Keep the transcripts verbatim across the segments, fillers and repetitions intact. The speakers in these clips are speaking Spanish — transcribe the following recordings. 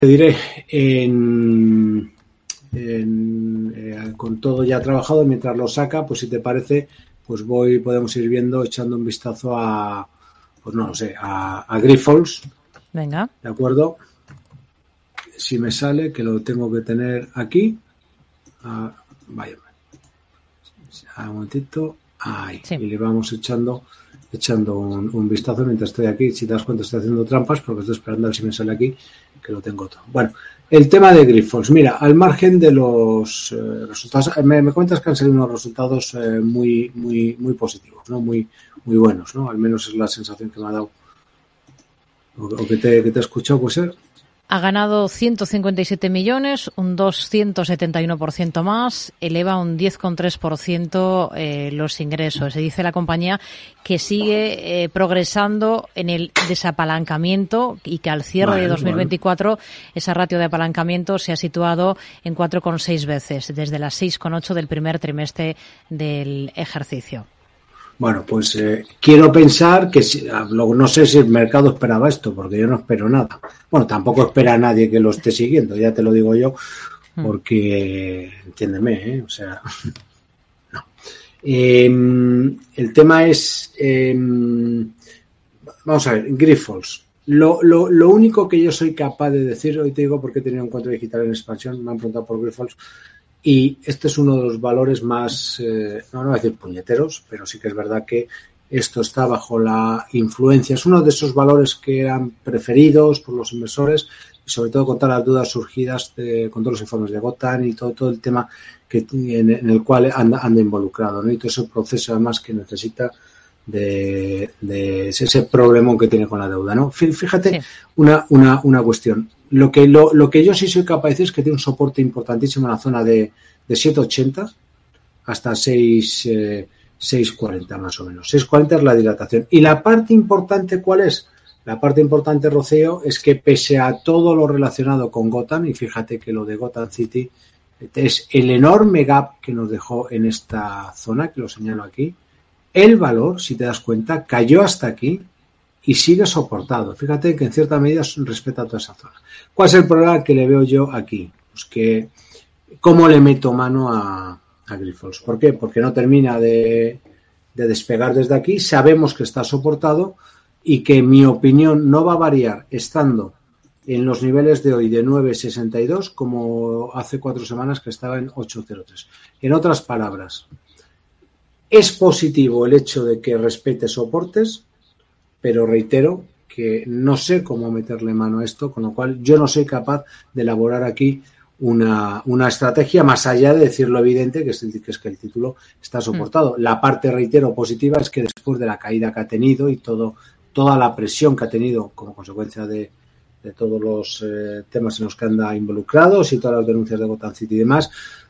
te diré, en, en, eh, con todo ya trabajado, mientras lo saca, pues si te parece, pues voy, podemos ir viendo, echando un vistazo a, pues no lo sé, a, a Grifols. Venga. ¿De acuerdo? Si me sale, que lo tengo que tener aquí. Ah, vaya. Un momentito. Ahí. Sí. Y le vamos echando echando un, un vistazo mientras estoy aquí. Si te das cuenta, estoy haciendo trampas porque estoy esperando a ver si me sale aquí, que lo tengo todo. Bueno, el tema de Grifols. Mira, al margen de los eh, resultados, me, me cuentas que han salido unos resultados eh, muy muy muy positivos, ¿no? Muy muy buenos, ¿no? Al menos es la sensación que me ha dado o, o que te que te he escuchado, puede ser. Ha ganado ciento cincuenta y siete millones, un doscientos setenta y uno por ciento más, eleva un diez coma tres por ciento eh, los ingresos. Se dice la compañía que sigue eh, progresando en el desapalancamiento y que al cierre bueno, de dos mil veinticuatro bueno. esa ratio de apalancamiento se ha situado en cuatro coma seis veces, desde las seis coma ocho del primer trimestre del ejercicio. Bueno, pues eh, quiero pensar que si, no sé si el mercado esperaba esto, porque yo no espero nada. Bueno, tampoco espera a nadie que lo esté siguiendo, ya te lo digo yo, porque, entiéndeme, ¿eh? O sea, no. Eh, el tema es, eh, vamos a ver, Grifols. Lo, lo, lo único que yo soy capaz de decir, hoy te digo porque he tenido un encuentro digital en expansión, me han preguntado por Grifols, y este es uno de los valores más, eh, no, no voy a decir puñeteros, pero sí que es verdad que esto está bajo la influencia. Es uno de esos valores que eran preferidos por los inversores, y sobre todo con todas las dudas surgidas de, con todos los informes de Gotham y todo, todo el tema que en, en el cual anda, anda involucrado, ¿no? Y todo ese proceso además que necesita de, de ese problemón que tiene con la deuda, ¿no? Fíjate sí. una, una, una cuestión. Lo que, lo, lo que yo sí soy capaz de decir es que tiene un soporte importantísimo en la zona de, de siete ochenta hasta seis cuarenta más o menos. seis cuarenta es la dilatación. Y la parte importante, ¿cuál es? La parte importante, Rocío, es que pese a todo lo relacionado con Gotham, y fíjate que lo de Gotham City es el enorme gap que nos dejó en esta zona, que lo señalo aquí, el valor, si te das cuenta, cayó hasta aquí y sigue soportado. Fíjate que en cierta medida respeta toda esa zona. ¿Cuál es el problema que le veo yo aquí? Pues que cómo le meto mano a, a Grifols. ¿Por qué? Porque no termina de, de despegar desde aquí. Sabemos que está soportado y que mi opinión no va a variar estando en los niveles de hoy de nueve sesenta y dos como hace cuatro semanas que estaba en ocho cero tres. En otras palabras, es positivo el hecho de que respete soportes, pero reitero que no sé cómo meterle mano a esto, con lo cual yo no soy capaz de elaborar aquí una, una estrategia más allá de decir lo evidente, que es, el, que es que el título está soportado. Mm. La parte, reitero, positiva es que después de la caída que ha tenido y todo toda la presión que ha tenido como consecuencia de, de todos los eh, temas en los que anda involucrados y todas las denuncias de Gotham City y demás,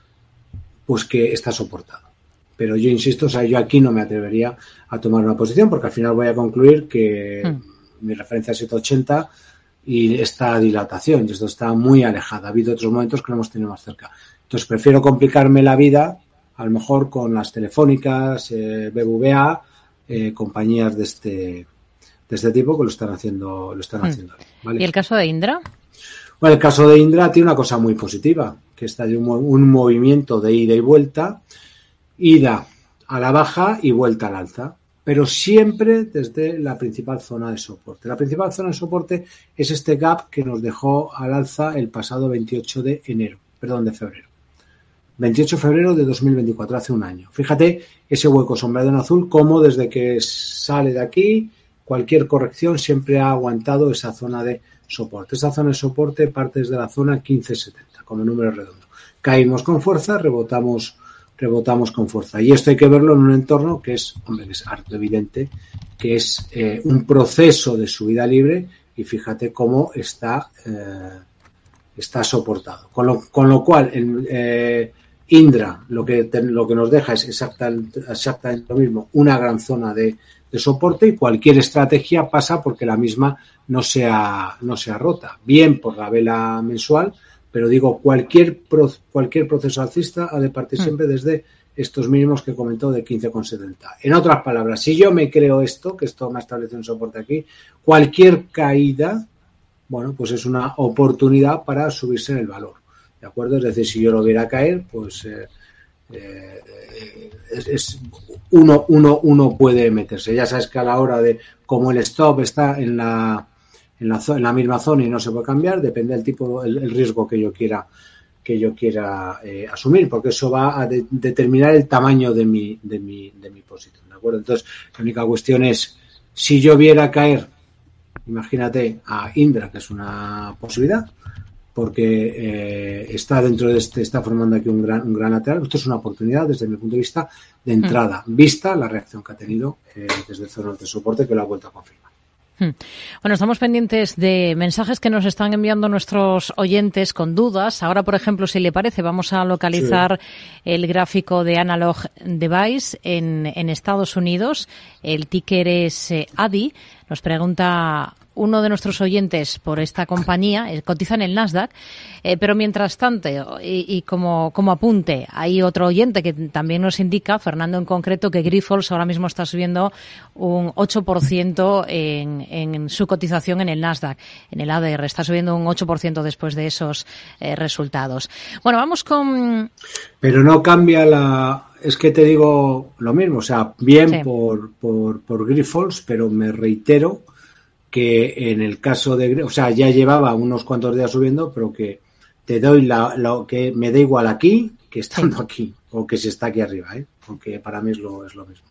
pues que está soportado. Pero yo insisto, o sea, yo aquí no me atrevería a tomar una posición porque al final voy a concluir que mm. mi referencia es siete ochenta y esta dilatación, y esto está muy alejada. Ha habido otros momentos que lo hemos tenido más cerca. Entonces prefiero complicarme la vida, a lo mejor con las telefónicas, eh, B B V A, eh, compañías de este de este tipo que lo están haciendo, lo están mm. haciendo. ¿Vale? ¿Y el caso de Indra? Bueno, el caso de Indra tiene una cosa muy positiva, que está de un, un movimiento de ida y vuelta. Ida a la baja y vuelta al alza, pero siempre desde la principal zona de soporte. La principal zona de soporte es este gap que nos dejó al alza el pasado veintiocho de enero, perdón, de febrero. veintiocho de febrero de dos mil veinticuatro, hace un año. Fíjate ese hueco sombreado en azul, como desde que sale de aquí, cualquier corrección siempre ha aguantado esa zona de soporte. Esa zona de soporte parte desde la zona quince setenta, como número redondo. Caímos con fuerza, rebotamos rebotamos con fuerza. Y esto hay que verlo en un entorno que es, hombre, que es harto evidente, que es eh, un proceso de subida libre y fíjate cómo está eh, está soportado. Con lo, con lo cual, en eh, Indra lo que, te, lo que nos deja es exactamente, exactamente lo mismo, una gran zona de, de soporte y cualquier estrategia pasa porque la misma no sea, no sea rota. Bien por la vela mensual, pero digo, cualquier pro, cualquier proceso alcista ha de partir mm. siempre desde estos mínimos que he comentado de quince coma setenta. En otras palabras, si yo me creo esto, que esto me establece un soporte aquí, cualquier caída bueno, pues es una oportunidad para subirse en el valor, ¿de acuerdo? Es decir, si yo lo viera caer, pues eh, eh, es, es uno, uno, uno puede meterse. Ya sabes que a la hora de, como el stop está en la en la, en la misma zona y no se puede cambiar, depende del tipo, el, el riesgo que yo quiera que yo quiera eh, asumir, porque eso va a de, determinar el tamaño de mi de mi de mi posición, ¿de acuerdo? Entonces, la única cuestión es, si yo viera caer, imagínate, a Indra, que es una posibilidad, porque eh, está dentro de este, está formando aquí un gran un gran lateral. Esto es una oportunidad desde mi punto de vista de entrada, mm. vista la reacción que ha tenido eh, desde zonas de soporte, que lo ha vuelto a confirmar. Bueno, estamos pendientes de mensajes que nos están enviando nuestros oyentes con dudas. Ahora, por ejemplo, si le parece, vamos a localizar sí. el gráfico de Analog Device en, en Estados Unidos. El ticker es eh, A D I. Nos pregunta uno de nuestros oyentes por esta compañía, eh, cotiza en el Nasdaq, eh, pero mientras tanto, y, y como, como apunte, hay otro oyente que también nos indica, Fernando en concreto, que Grifols ahora mismo está subiendo un ocho por ciento en, en su cotización en el Nasdaq, en el A D R, está subiendo un ocho por ciento después de esos eh, resultados. Bueno, vamos con... Pero no cambia la... Es que te digo lo mismo, o sea, bien sí. por, por, por Grifols, pero me reitero que en el caso de, o sea, ya llevaba unos cuantos días subiendo, pero que te doy la, lo que me da igual aquí que estando aquí, o que se está aquí arriba, ¿eh? Porque para mí es lo, es lo mismo.